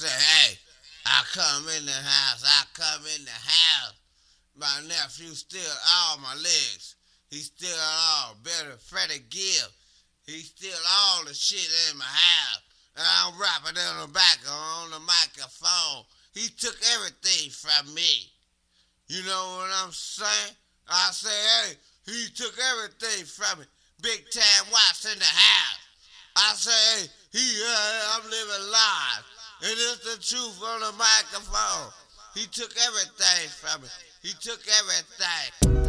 say, hey, I come in the house, I come in the house. My nephew steal all my legs. He steal all better Freddie Gibb. He steal all the shit in my house. And I'm rapping on the back on the microphone. He took everything from me. You know what I'm saying? I say, hey, he took everything from me. Big Time Watts in the house. I say, hey, I'm living live. And it's the truth on the microphone. He took everything from me. He took everything.